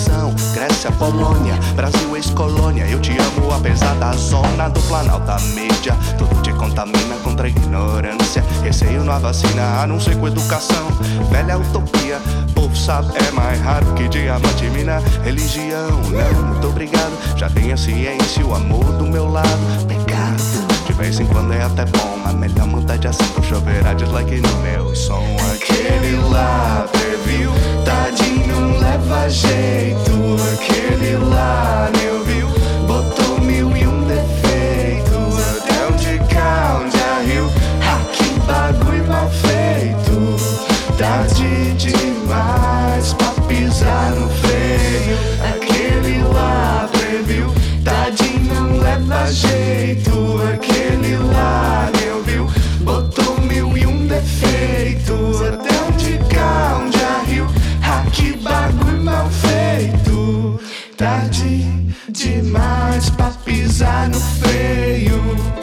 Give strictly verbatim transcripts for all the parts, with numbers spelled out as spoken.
educação, Grécia, Polônia, Brasil, ex-colônia. Eu te amo apesar da zona do Planalto, da mídia. Tudo te contamina contra a ignorância. Receio na vacina, a não ser com educação. Velha utopia, povo sabe, é mais raro que diamante, mina, religião. Não, muito obrigado, já tenho a ciência, o amor do meu lado. Pecado, de vez em quando é até bom, mas melhor mudar de assunto, choverá just like no meu som. Aquele lá previu, tadinho não leva jeito. Aquele lá nem ouviu, botou mil e um defeitos. Até onde cá, onde a rio, ha, que bagulho mal feito. Tarde demais pra pisar no freio. Aquele lá previu, tadinho não leva jeito. Aquele lá nem ouviu, botou mil e um defeitos. Até onde cá, onde a rio, ha, que bagulho mal feito. Tarde demais pra pisar no freio.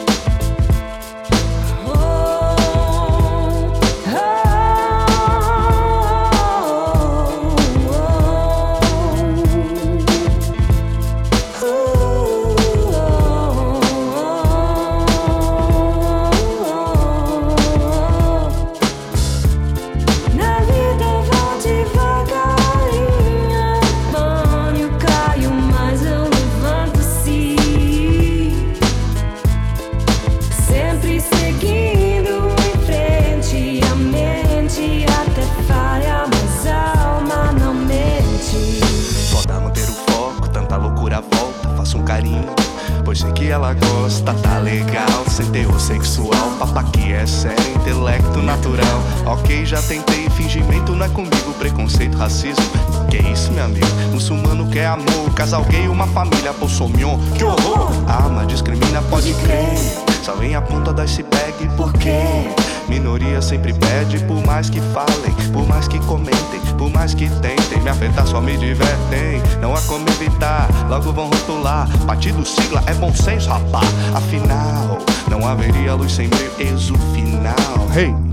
Faça um carinho, pois sei que ela gosta. Tá legal, ser heterossexual, papai que é sério, intelecto natural. Ok, já tentei, fingimento não é comigo. Preconceito, racismo, que isso, meu amigo? Muçulmano quer amor, casal gay, uma família. Bolsominion, que horror! Arma, discrimina, pode crer. Só vem a ponta do iceberg, por quê? Minoria sempre pede, por mais que falem, por mais que comentem, por mais que tentem me afetar, só me divertem. Não há como evitar, logo vão rotular. Partido sigla é bom senso, rapá. Afinal, não haveria luz sem meio, eis o final. Hey!